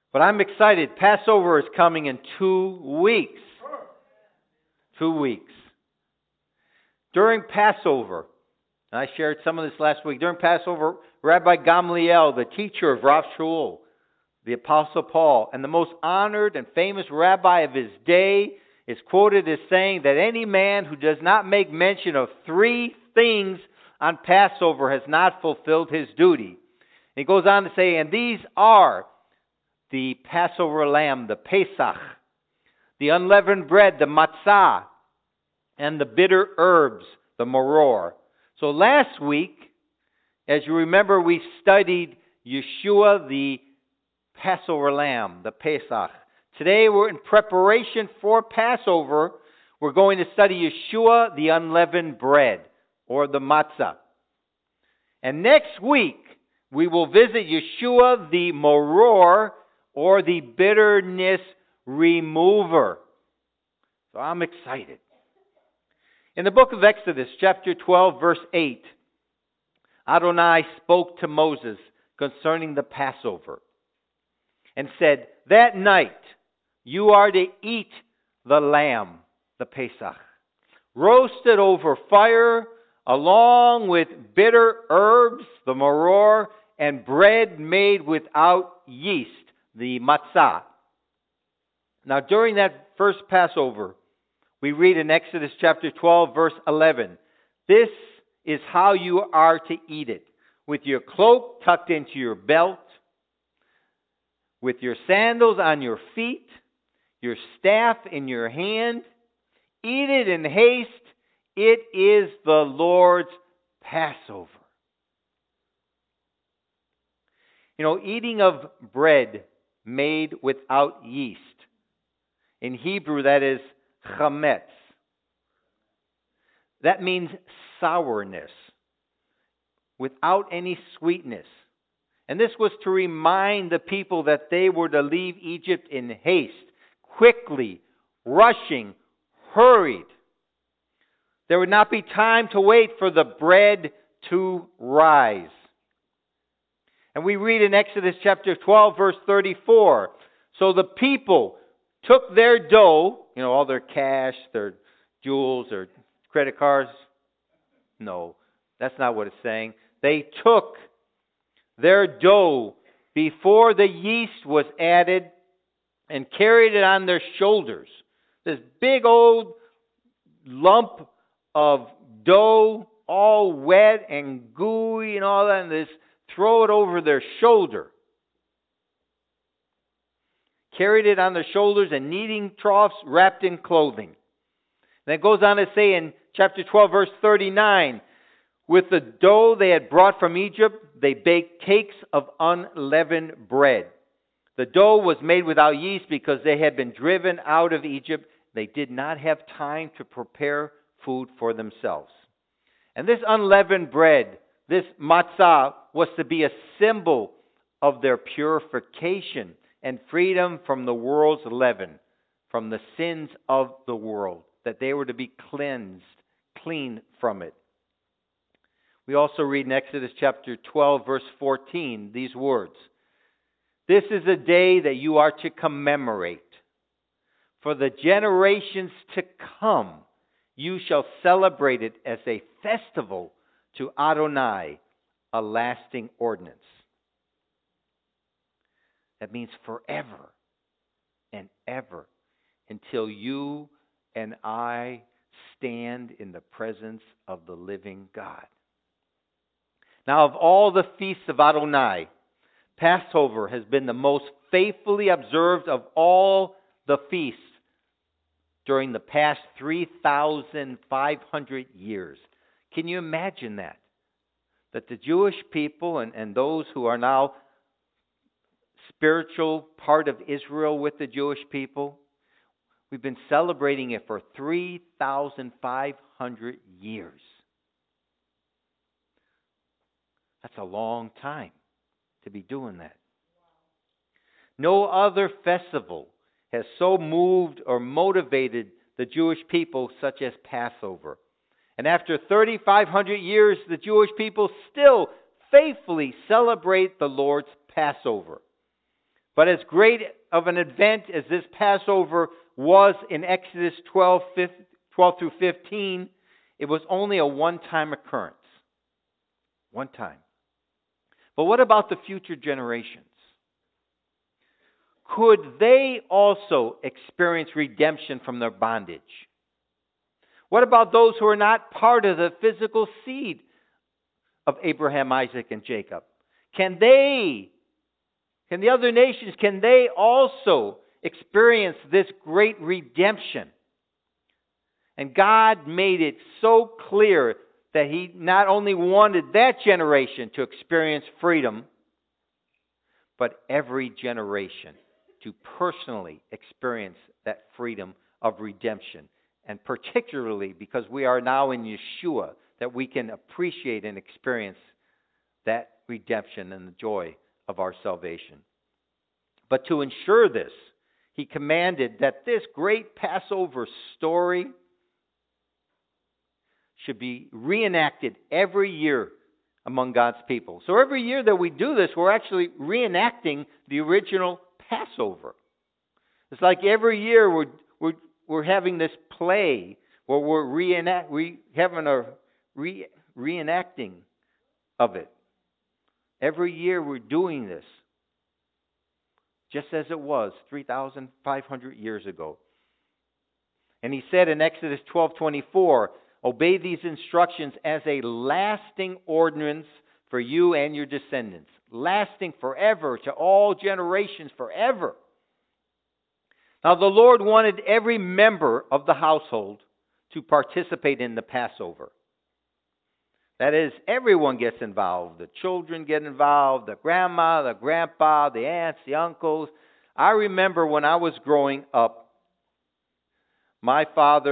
But I'm excited. Passover is coming in 2 weeks. 2 weeks. During Passover, and I shared some of this last week, during Passover, Rabbi Gamliel, the teacher of Rav Shaul, the Apostle Paul, and the most honored and famous rabbi of his day, is quoted as saying that any man who does not make mention of 3 things on Passover has not fulfilled his duty. He goes on to say, and these are the Passover lamb, the Pesach, the unleavened bread, the matzah, and the bitter herbs, the maror. So last week, as you remember, we studied Yeshua, the Passover lamb, the Pesach. Today we're in preparation for Passover. We're going to study Yeshua, the unleavened bread, or the matzah. And next week, we will visit Yeshua, the maror, or the bitterness remover. So I'm excited. In the book of Exodus, chapter 12, verse 8, Adonai spoke to Moses concerning the Passover and said, that night you are to eat the lamb, the Pesach, roasted over fire, along with bitter herbs, the maror, and bread made without yeast, the matzah. Now, during that first Passover, we read in Exodus chapter 12, verse 11, this is how you are to eat it, with your cloak tucked into your belt, with your sandals on your feet, your staff in your hand. Eat it in haste. It is the Lord's Passover. You know, eating of bread made without yeast. In Hebrew, that is chametz. That means sourness, without any sweetness. And this was to remind the people that they were to leave Egypt in haste, quickly, rushing, hurried. There would not be time to wait for the bread to rise. And we read in Exodus chapter 12, verse 34, so the people took their dough, you know, all their cash, their jewels, their credit cards. No, that's not what it's saying. They took their dough before the yeast was added and carried it on their shoulders. This big old lump of dough, all wet and gooey and all that, and they throw it over their shoulder. Carried it on their shoulders and kneading troughs wrapped in clothing. Then it goes on to say in chapter 12, verse 39, with the dough they had brought from Egypt, they baked cakes of unleavened bread. The dough was made without yeast because they had been driven out of Egypt. They did not have time to prepare food for themselves. And this unleavened bread, this matzah, was to be a symbol of their purification and freedom from the world's leaven, from the sins of the world, that they were to be cleansed, clean from it. We also read in Exodus chapter 12, verse 14, these words, this is a day that you are to commemorate. For the generations to come, you shall celebrate it as a festival to Adonai, a lasting ordinance. That means forever and ever, until you and I stand in the presence of the living God. Now, of all the feasts of Adonai, Passover has been the most faithfully observed of all the feasts during the past 3,500 years. Can you imagine that? That the Jewish people and those who are now spiritual part of Israel with the Jewish people, we've been celebrating it for 3,500 years. That's a long time to be doing that. No other festival has so moved or motivated the Jewish people such as Passover. And after 3,500 years, the Jewish people still faithfully celebrate the Lord's Passover. But as great of an event as this Passover was in Exodus 12 through 15, it was only a one-time occurrence. One time. But what about the future generations? Could they also experience redemption from their bondage? What about those who are not part of the physical seed of Abraham, Isaac, and Jacob? Can the other nations, can they also experience this great redemption? And God made it so clear that He not only wanted that generation to experience freedom, but every generation to personally experience that freedom of redemption. And particularly because we are now in Yeshua, that we can appreciate and experience that redemption and the joy of our salvation. But to ensure this, He commanded that this great Passover story should be reenacted every year among God's people. So every year that we do this, we're actually reenacting the original Passover. It's like every year we're having this play where we're having a reenacting of it. Every year we're doing this, just as it was 3,500 years ago. And He said in Exodus 12:24, obey these instructions as a lasting ordinance for you and your descendants, lasting forever to all generations forever. Now the Lord wanted every member of the household to participate in the Passover. That is, everyone gets involved. The children get involved, the grandma, the grandpa, the aunts, the uncles. I remember when I was growing up, my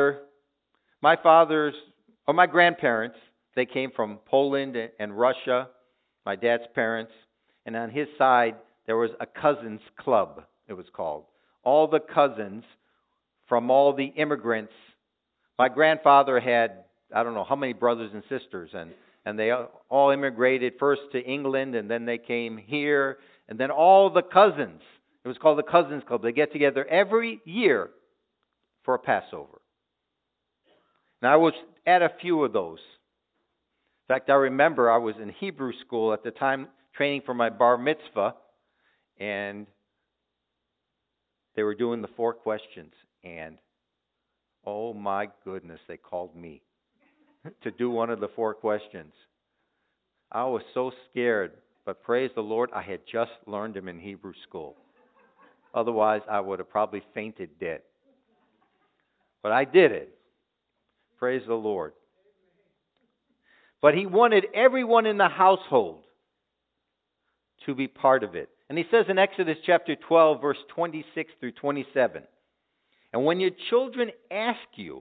grandparents, they came from Poland and Russia, my dad's parents, and on his side there was a cousins club, it was called. All the cousins from all the immigrants. My grandfather had, I don't know how many brothers and sisters, and they all immigrated first to England, and then they came here, and then all the cousins, it was called the Cousins Club, they get together every year for a Passover. Now, I was at a few of those. In fact, I remember I was in Hebrew school at the time, training for my bar mitzvah, and they were doing the 4 questions, and oh my goodness, they called me to do one of the 4 questions. I was so scared, but praise the Lord, I had just learned them in Hebrew school. Otherwise, I would have probably fainted dead. But I did it. Praise the Lord. But He wanted everyone in the household to be part of it. And He says in Exodus chapter 12, verse 26 through 27, and when your children ask you,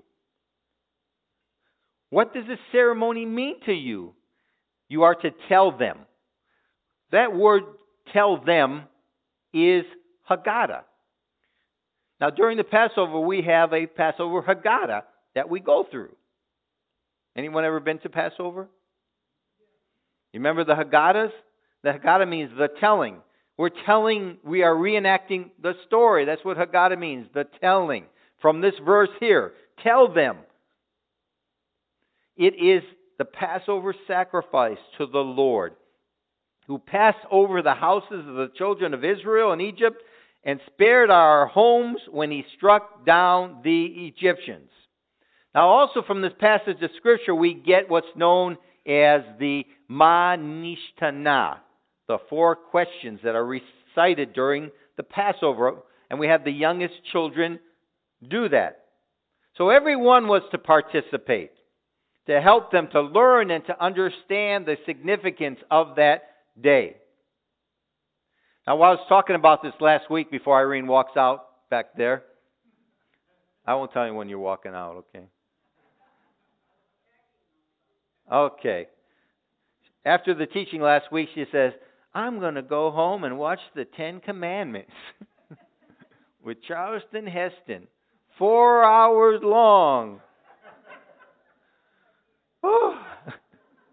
what does this ceremony mean to you? You are to tell them. That word tell them is Haggadah. Now during the Passover, we have a Passover Haggadah that we go through. Anyone ever been to Passover? You remember the Haggadahs? The Haggadah means the telling. We are reenacting the story. That's what Haggadah means, the telling. From this verse here, tell them. It is the Passover sacrifice to the Lord, who passed over the houses of the children of Israel in Egypt and spared our homes when He struck down the Egyptians. Now also from this passage of Scripture, we get what's known as the Ma Nishtana, the 4 questions that are recited during the Passover, and we have the youngest children do that. So everyone was to participate, to help them to learn and to understand the significance of that day. Now, while I was talking about this last week before Irene walks out back there, I won't tell you when you're walking out, okay? Okay. After the teaching last week, she says, I'm going to go home and watch the 10 Commandments with Charleston Heston. 4 hours long. Oh.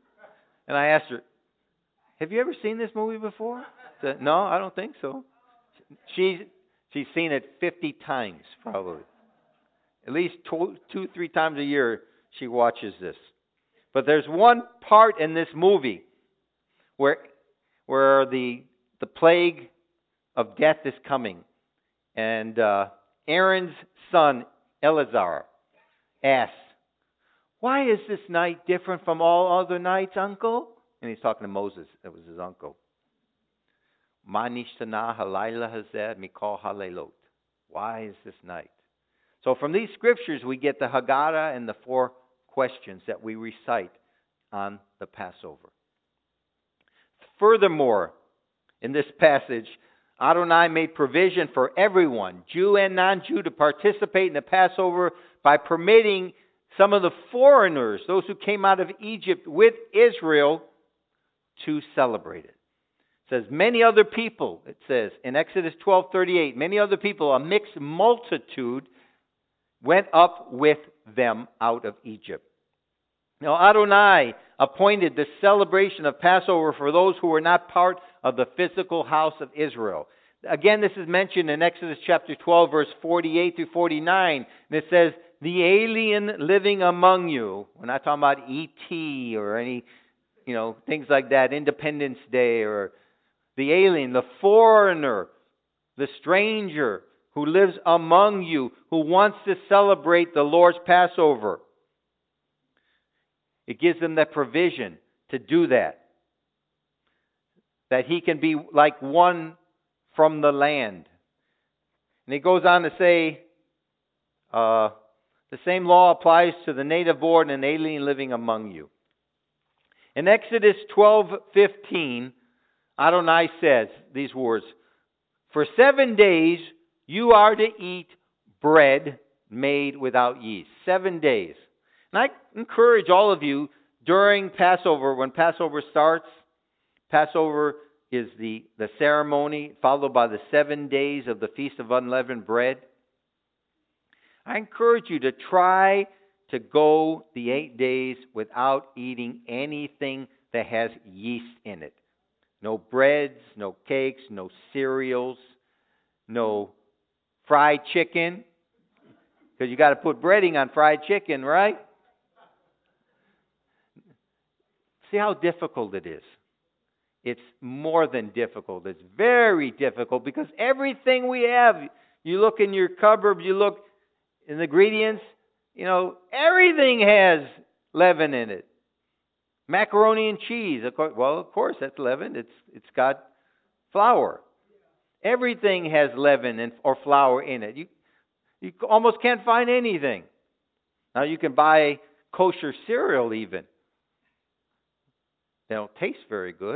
And I asked her, have you ever seen this movie before? Said, no, I don't think so. She's seen it 50 times, probably. At least two, 3 times a year she watches this. But there's one part in this movie where the plague of death is coming, and Aaron's son Eleazar asks, "Why is this night different from all other nights, Uncle?" And he's talking to Moses. That was his uncle. "Ma nishtana halayla hazeh mikol halelot." Why is this night? So from these scriptures, we get the Haggadah and the 4 questions that we recite on the Passover. Furthermore, in this passage, Adonai made provision for everyone, Jew and non-Jew, to participate in the Passover by permitting some of the foreigners, those who came out of Egypt with Israel, to celebrate it. It says, many other people, it says in Exodus 12:38, many other people, a mixed multitude, went up with them out of Egypt. Now Adonai appointed the celebration of Passover for those who were not part of the physical house of Israel. Again, this is mentioned in Exodus chapter 12, verse 48 through 49. And it says, the alien living among you. We're not talking about E.T. or any, things like that, Independence Day, or the alien, the foreigner, the stranger who lives among you, who wants to celebrate the Lord's Passover. It gives them that provision to do that. That he can be like one from the land. And he goes on to say, the same law applies to the native born and alien living among you. In Exodus 12:15, Adonai says these words, for 7 days you are to eat bread made without yeast. 7 days. And I encourage all of you during Passover, when Passover starts, Passover is the ceremony followed by the 7 days of the Feast of Unleavened Bread. I encourage you to try to go the 8 days without eating anything that has yeast in it. No breads, no cakes, no cereals, no fried chicken. Because you got to put breading on fried chicken, right? See how difficult it is. It's more than difficult. It's very difficult because everything we have, you look in your cupboard, you look in the ingredients, everything has leaven in it. Macaroni and cheese, of course that's leaven. It's got flour. Everything has leaven or flour in it. You almost can't find anything. Now you can buy kosher cereal even. They don't taste very good,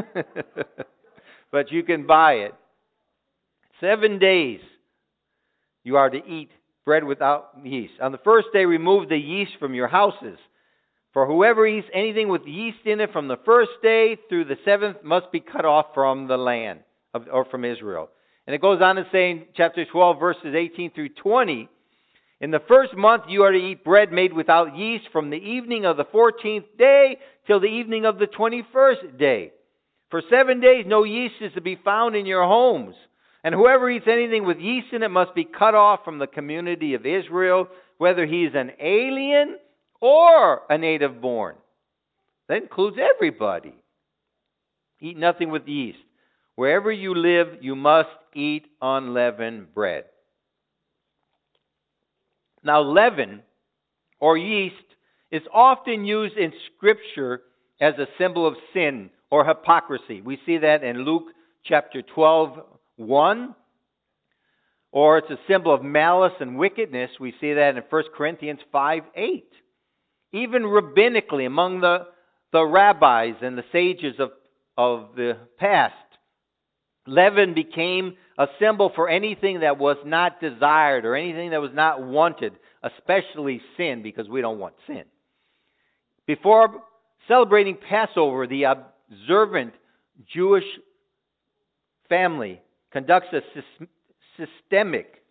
but you can buy it. 7 days you are to eat bread without yeast. On the first day, remove the yeast from your houses. For whoever eats anything with yeast in it from the first day through the 7th must be cut off from the land or from Israel. And it goes on to say in chapter 12, verses 18 through 20, in the first month you are to eat bread made without yeast from the evening of the 14th day till the evening of the 21st day. For 7 days no yeast is to be found in your homes. And whoever eats anything with yeast in it must be cut off from the community of Israel, whether he is an alien or a native born. That includes everybody. Eat nothing with yeast. Wherever you live, you must eat unleavened bread. Now, leaven or yeast is often used in Scripture as a symbol of sin or hypocrisy. We see that in Luke chapter 12:1. Or it's a symbol of malice and wickedness. We see that in 1 Corinthians 5:8. Even rabbinically, among the rabbis and the sages of the past, leaven became a symbol for anything that was not desired or anything that was not wanted, especially sin, because we don't want sin. Before celebrating Passover, the observant Jewish family conducts a systematic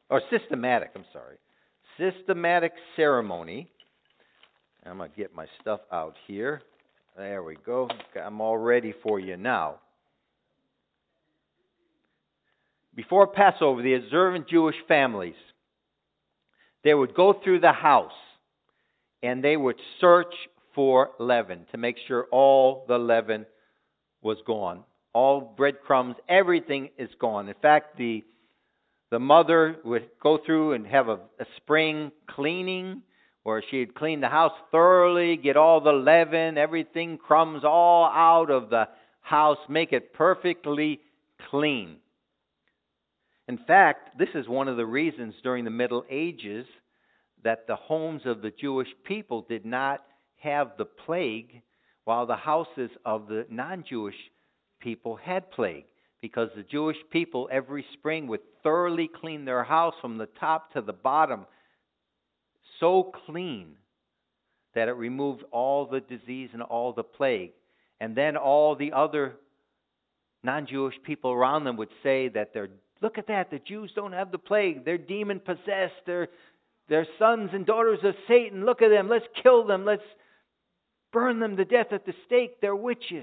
ceremony. I'm going to get my stuff out here. There we go. I'm all ready for you now. before Passover, the observant Jewish families, they would go through the house and they would search for leaven to make sure all the leaven was gone. All breadcrumbs, everything is gone. In fact, the mother would go through and have a spring cleaning where she'd clean the house thoroughly, get all the leaven, everything, crumbs all out of the house, make it perfectly clean. In fact, this is one of the reasons during the Middle Ages that the homes of the Jewish people did not have the plague, while the houses of the non-Jewish people had plague. Because the Jewish people every spring would thoroughly clean their house from the top to the bottom, so clean that it removed all the disease and all the plague. And then all the other non-Jewish people around them would say that look at that, the Jews don't have the plague. They're demon-possessed. They're sons and daughters of Satan. Look at them. Let's kill them. Let's burn them to death at the stake. They're witches.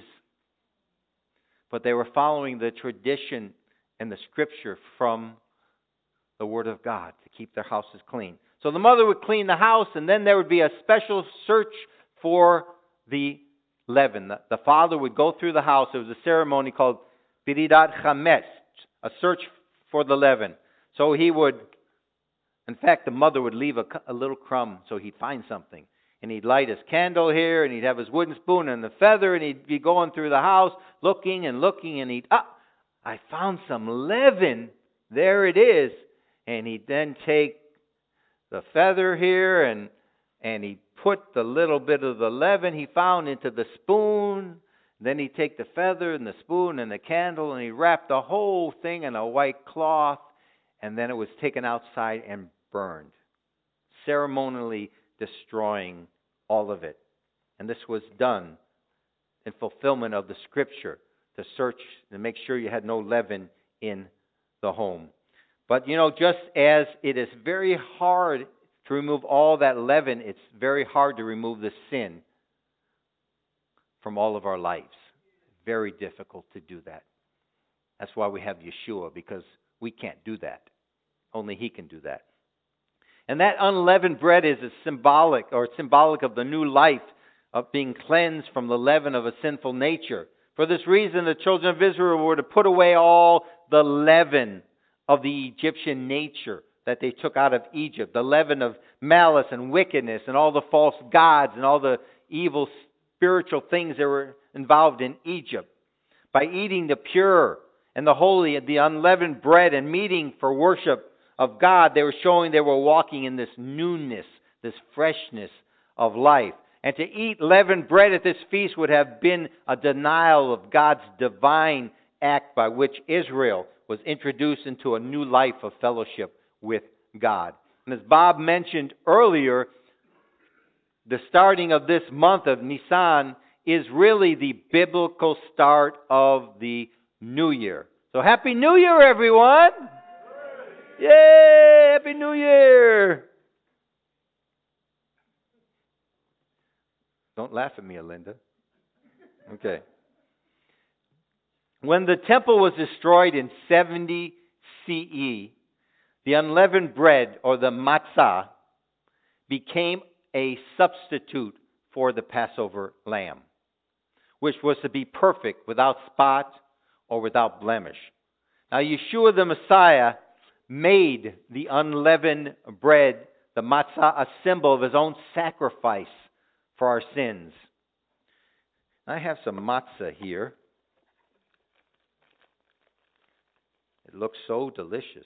But they were following the tradition and the Scripture from the Word of God to keep their houses clean. So the mother would clean the house, and then there would be a special search for the leaven. The father would go through the house. There was a ceremony called Biridat Chametz, a search for the leaven. So he would, in fact, the mother would leave a little crumb so he'd find something. And he'd light his candle here, and he'd have his wooden spoon and the feather, and he'd be going through the house, looking, and I found some leaven. There it is. And he'd then take the feather here, and he'd put the little bit of the leaven he found into the spoon. Then he'd take the feather and the spoon and the candle, and he'd wrap the whole thing in a white cloth, and then it was taken outside and burned, ceremonially destroying all of it. And this was done in fulfillment of the Scripture, to search and make sure you had no leaven in the home. But just as it is very hard to remove all that leaven, it's very hard to remove the sin from all of our lives. Very difficult to do that. That's why we have Yeshua, because we can't do that. Only He can do that. And that unleavened bread is symbolic of the new life of being cleansed from the leaven of a sinful nature. For this reason, the children of Israel were to put away all the leaven of the Egyptian nature that they took out of Egypt, the leaven of malice and wickedness and all the false gods and all the evil spiritual things that were involved in Egypt. By eating the pure and the holy, the unleavened bread and meeting for worship of God, they were showing they were walking in this newness, this freshness of life. And to eat leavened bread at this feast would have been a denial of God's divine act by which Israel was introduced into a new life of fellowship with God. And as Bob mentioned earlier, the starting of this month of Nisan is really the biblical start of the new year. So Happy New Year, everyone! Yay! Happy New Year! Don't laugh at me, Alinda. Okay. When the temple was destroyed in 70 CE, the unleavened bread, or the matzah, became a substitute for the Passover lamb, which was to be perfect, without spot or without blemish. Now, Yeshua the Messiah made the unleavened bread, the matzah, a symbol of His own sacrifice for our sins. I have some matzah here. It looks so delicious.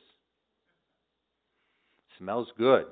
Smells good.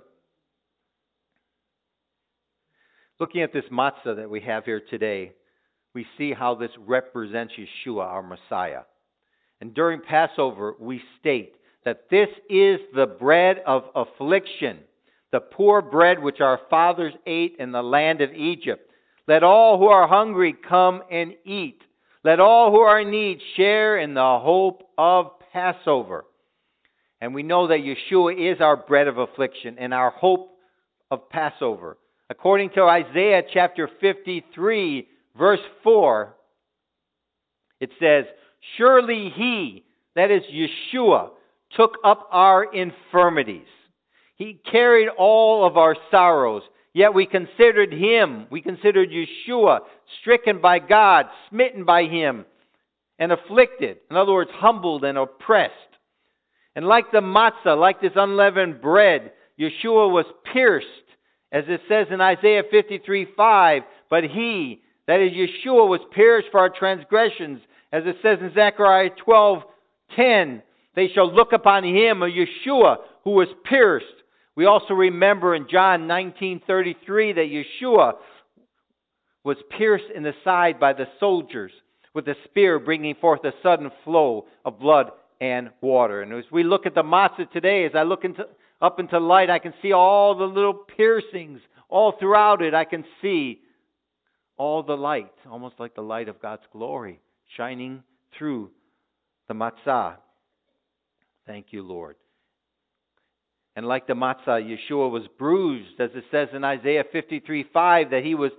Looking at this matzah that we have here today, we see how this represents Yeshua, our Messiah. And during Passover, we state that this is the bread of affliction, the poor bread which our fathers ate in the land of Egypt. Let all who are hungry come and eat. Let all who are in need share in the hope of Passover. And we know that Yeshua is our bread of affliction and our hope of Passover. According to Isaiah chapter 53, verse 4, it says, surely He, that is Yeshua, took up our infirmities. He carried all of our sorrows. Yet we considered Him, we considered Yeshua, stricken by God, smitten by Him, and afflicted. In other words, humbled and oppressed. And like the matzah, like this unleavened bread, Yeshua was pierced, as it says in Isaiah 53:5. But He, that is Yeshua, was pierced for our transgressions, as it says in Zechariah 12:10. They shall look upon Him, or Yeshua, who was pierced. We also remember in John 19:33 that Yeshua was pierced in the side by the soldiers with a spear, bringing forth a sudden flow of blood and water. And as we look at the matzah today, as I look up into light, I can see all the little piercings all throughout it. I can see all the light, almost like the light of God's glory, shining through the matzah. Thank you, Lord. And like the matzah, Yeshua was bruised, as it says in Isaiah 53:5, that He was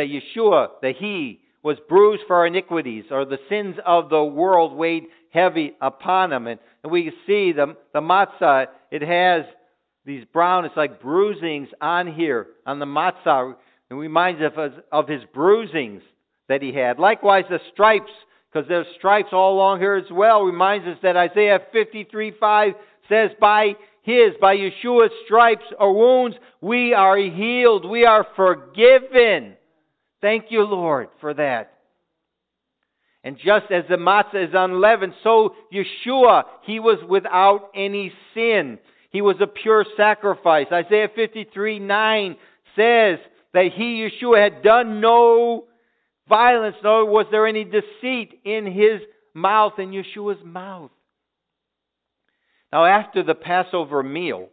bruised for our iniquities, or the sins of the world weighed heavy upon Him. And we see the matzah, it has these brown, it's like bruisings on here, on the matzah. It reminds us of His bruisings that He had. Likewise, the stripes, because there's stripes all along here as well, reminds us that Isaiah 53:5 says, by Yeshua's stripes or wounds, we are healed. We are forgiven. Thank you, Lord, for that. And just as the matzah is unleavened, so Yeshua, He was without any sin. He was a pure sacrifice. Isaiah 53:9 says that He, Yeshua, had done no violence, nor was there any deceit in His mouth, in Yeshua's mouth. Now, after the Passover meal,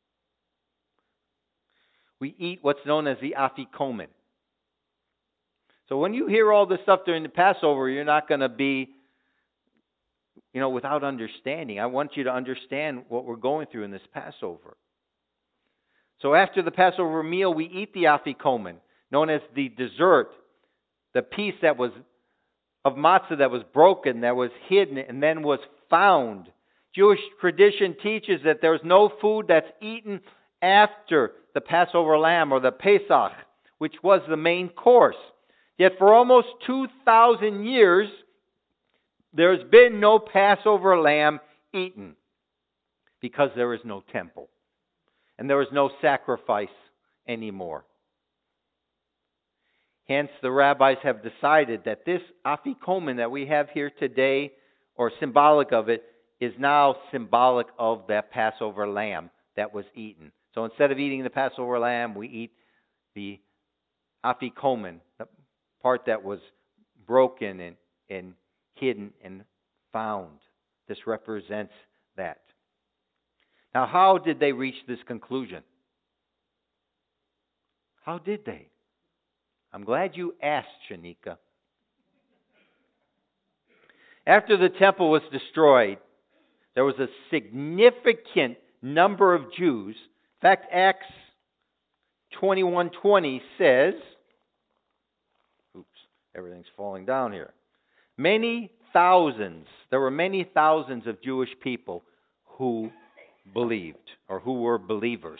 we eat what's known as the afikomen. So when you hear all this stuff during the Passover, you're not going to be, without understanding. I want you to understand what we're going through in this Passover. So after the Passover meal, we eat the afikomen, known as the dessert, the piece that was of matzah that was broken, that was hidden, and then was found. Jewish tradition teaches that there's no food that's eaten after the Passover lamb or the Pesach, which was the main course. Yet for almost 2,000 years, there's been no Passover lamb eaten because there is no temple and there is no sacrifice anymore. Hence, the rabbis have decided that this afikomen that we have here today, or symbolic of it, is now symbolic of that Passover lamb that was eaten. So instead of eating the Passover lamb, we eat the afikomen, the part that was broken and hidden and found. This represents that. Now, how did they reach this conclusion? How did they? I'm glad you asked, Shanika. After the temple was destroyed, there was a significant number of Jews. In fact, Acts 21:20 says, everything's falling down here. There were many thousands of Jewish people who believed, or who were believers.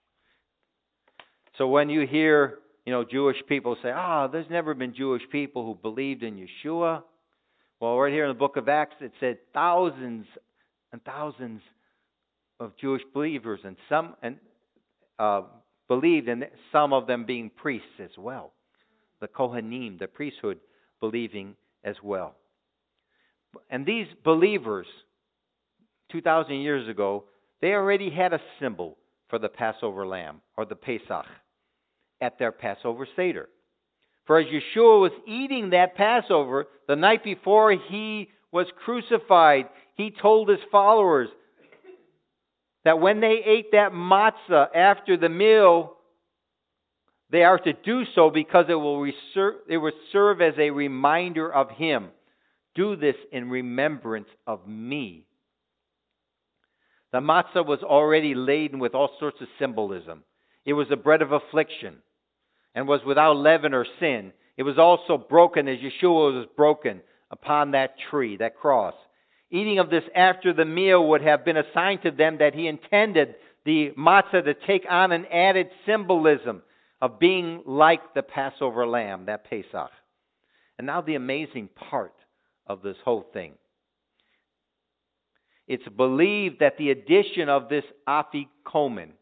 So when you hear, Jewish people say, there's never been Jewish people who believed in Yeshua. Well, right here in the book of Acts, it said thousands and thousands of Jewish believers, and some believed, and some of them being priests as well. The Kohanim, the priesthood, believing as well. And these believers, 2,000 years ago, they already had a symbol for the Passover lamb, or the Pesach, at their Passover Seder. For as Yeshua was eating that Passover, the night before He was crucified, He told His followers that when they ate that matzah after the meal, they are to do so because it will serve as a reminder of Him. Do this in remembrance of me. The matzah was already laden with all sorts of symbolism. It was the bread of affliction and was without leaven or sin. It was also broken as Yeshua was broken upon that tree, that cross. Eating of this after the meal would have been a sign to them that he intended the matzah to take on an added symbolism of being like the Passover lamb, that Pesach. And now the amazing part of this whole thing. It's believed that the addition of this afikomen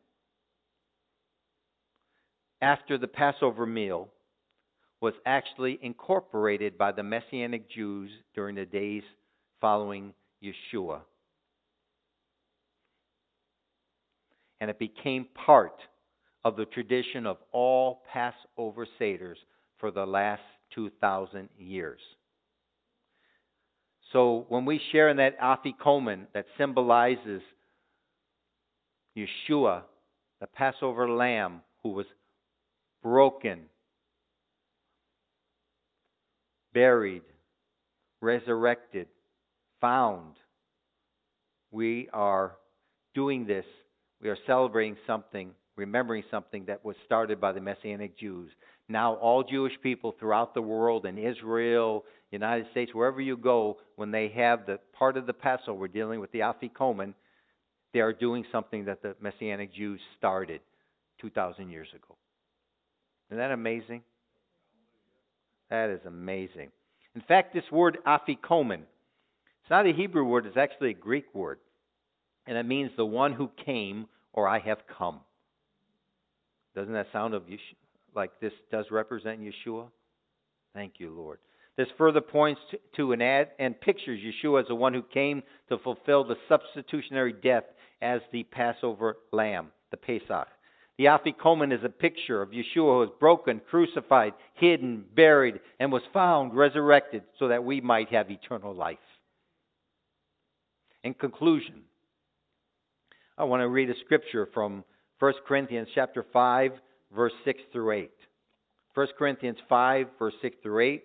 after the Passover meal was actually incorporated by the Messianic Jews during the days following Yeshua. And it became part of the tradition of all Passover Seders for the last 2,000 years. So when we share in that afikomen that symbolizes Yeshua, the Passover lamb who was broken, buried, resurrected, found, we are doing this. We are celebrating something, remembering something that was started by the Messianic Jews. Now all Jewish people throughout the world, in Israel, United States, wherever you go, when they have the part of the Passover dealing with the afikomen, they are doing something that the Messianic Jews started 2,000 years ago. Isn't that amazing? That is amazing. In fact, this word afikomen, it's not a Hebrew word, it's actually a Greek word. And it means the one who came, or I have come. Doesn't that sound like this does represent Yeshua? Thank you, Lord. This further points to an ad and pictures Yeshua as the one who came to fulfill the substitutionary death as the Passover lamb, the Pesach. The afikomen is a picture of Yeshua who was broken, crucified, hidden, buried, and was found, resurrected, so that we might have eternal life. In conclusion, I want to read a scripture from 1 Corinthians chapter 5, verse 6 through 8. 1 Corinthians 5, verse 6 through 8.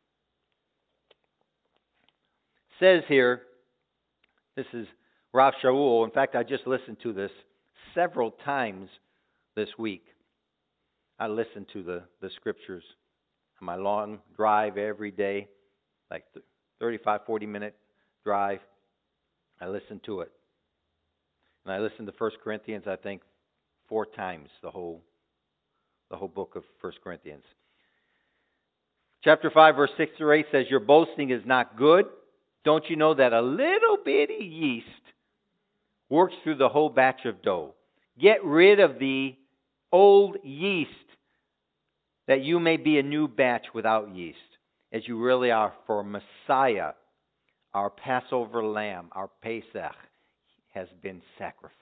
Says here, this is Rav Shaul. In fact, I just listened to this several times this week. I listen to the scriptures on my long drive every day, like 35, 40-minute drive. I listen to it. And I listened to 1 Corinthians, I think, 4 times, the whole book of 1 Corinthians. Chapter 5, verse 6 through 8 says, your boasting is not good. Don't you know that a little bitty yeast works through the whole batch of dough? Get rid of the old yeast, that you may be a new batch without yeast, as you really are. For Messiah, our Passover lamb, our Pesach, has been sacrificed.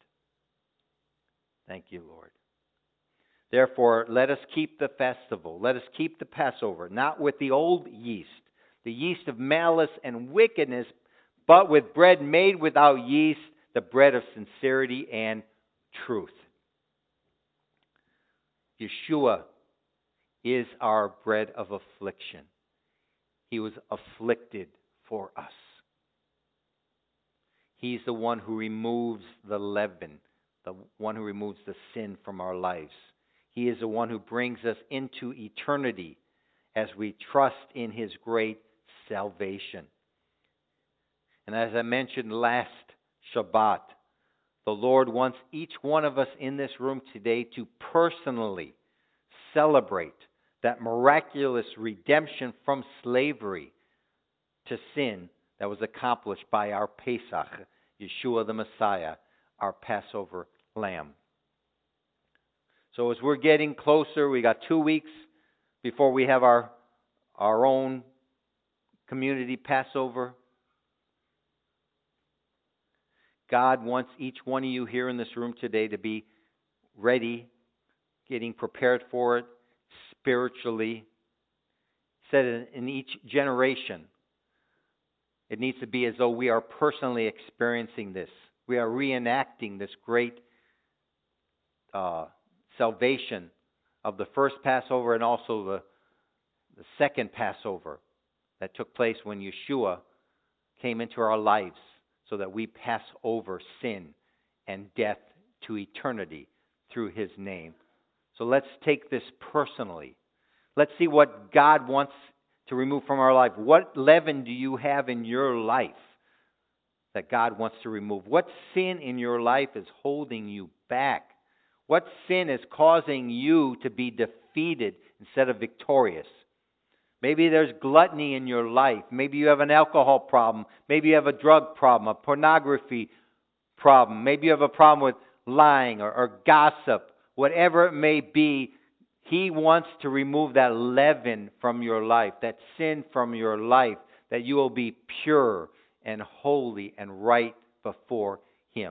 Thank you, Lord. Therefore, let us keep the festival. Let us keep the Passover, not with the old yeast, the yeast of malice and wickedness, but with bread made without yeast, the bread of sincerity and truth. Yeshua is our bread of affliction. He was afflicted for us. He's the one who removes the leaven, the one who removes the sin from our lives. He is the one who brings us into eternity as we trust in His great salvation. And as I mentioned last Shabbat, the Lord wants each one of us in this room today to personally celebrate that miraculous redemption from slavery to sin that was accomplished by our Pesach, Yeshua the Messiah, our Passover lamb. So as we're getting closer, we got 2 weeks before we have our own community Passover. God wants each one of you here in this room today to be ready, getting prepared for it spiritually. He said in each generation, it needs to be as though we are personally experiencing this. We are reenacting this great salvation of the first Passover and also the second Passover that took place when Yeshua came into our lives so that we pass over sin and death to eternity through His name. So let's take this personally. Let's see what God wants to remove from our life. What leaven do you have in your life that God wants to remove? What sin in your life is holding you back? What sin is causing you to be defeated instead of victorious? Maybe there's gluttony in your life. Maybe you have an alcohol problem. Maybe you have a drug problem, a pornography problem. Maybe you have a problem with lying or gossip. Whatever it may be, He wants to remove that leaven from your life, that sin from your life, that you will be pure and holy and right before Him.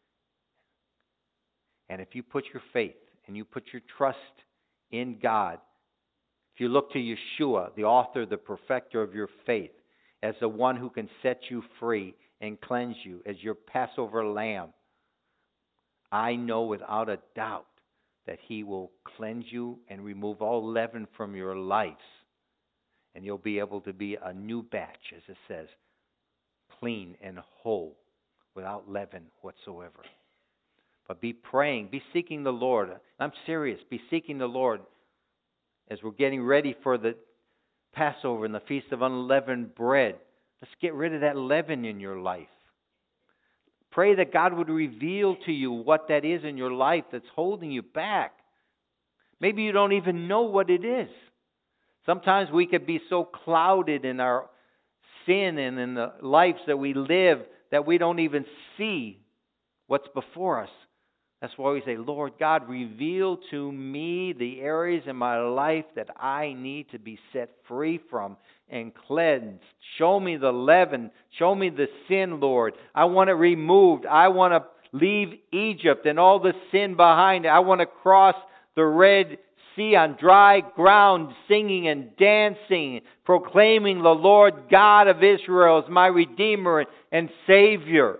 And if you put your faith and you put your trust in God, if you look to Yeshua, the author, the perfecter of your faith, as the one who can set you free and cleanse you as your Passover lamb, I know without a doubt that He will cleanse you and remove all leaven from your lives. And you'll be able to be a new batch, as it says, clean and whole, without leaven whatsoever. But be praying, be seeking the Lord. I'm serious, be seeking the Lord as we're getting ready for the Passover and the Feast of Unleavened Bread. Let's get rid of that leaven in your life. Pray that God would reveal to you what that is in your life that's holding you back. Maybe you don't even know what it is. Sometimes we could be so clouded in our sin and in the lives that we live that we don't even see what's before us. That's why we say, Lord God, reveal to me the areas in my life that I need to be set free from and cleansed. Show me the leaven. Show me the sin, Lord. I want it removed. I want to leave Egypt and all the sin behind it. I want to cross the Red Sea on dry ground, singing and dancing, proclaiming the Lord God of Israel as my Redeemer and Savior.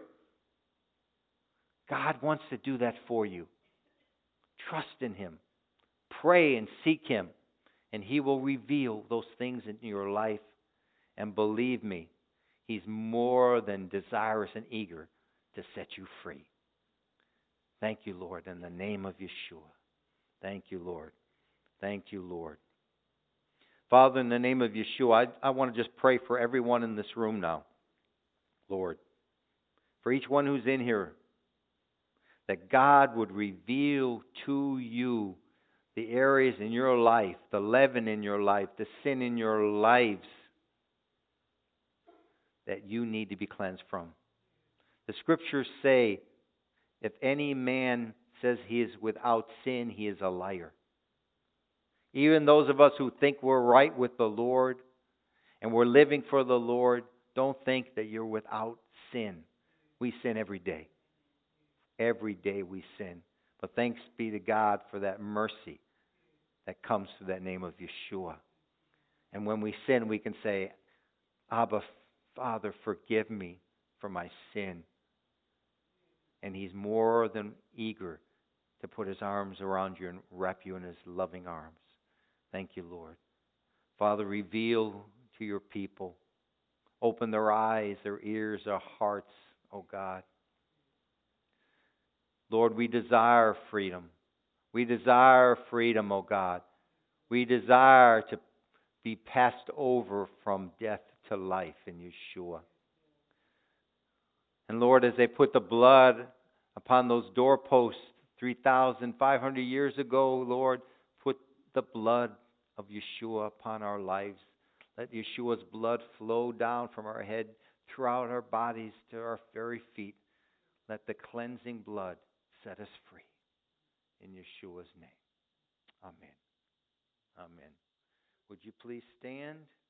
God wants to do that for you. Trust in Him. Pray and seek Him. And He will reveal those things in your life. And believe me, He's more than desirous and eager to set you free. Thank you, Lord, in the name of Yeshua. Thank you, Lord. Thank you, Lord. Father, in the name of Yeshua, I want to just pray for everyone in this room now, Lord. For each one who's in here, that God would reveal to you the areas in your life, the leaven in your life, the sin in your lives that you need to be cleansed from. The Scriptures say, if any man says he is without sin, he is a liar. Even those of us who think we're right with the Lord and we're living for the Lord, don't think that you're without sin. We sin every day. Every day we sin. But thanks be to God for that mercy that comes through that name of Yeshua. And when we sin, we can say, Abba, Father, forgive me for my sin. And He's more than eager to put His arms around you and wrap you in His loving arms. Thank you, Lord. Father, reveal to your people. Open their eyes, their ears, their hearts, oh God. Lord, we desire freedom. We desire freedom, oh God. We desire to be passed over from death to life in Yeshua. And Lord, as they put the blood upon those doorposts 3,500 years ago, Lord, put the blood of Yeshua upon our lives. Let Yeshua's blood flow down from our head throughout our bodies to our very feet. Let the cleansing blood set us free. In Yeshua's name. Amen. Amen. Would you please stand?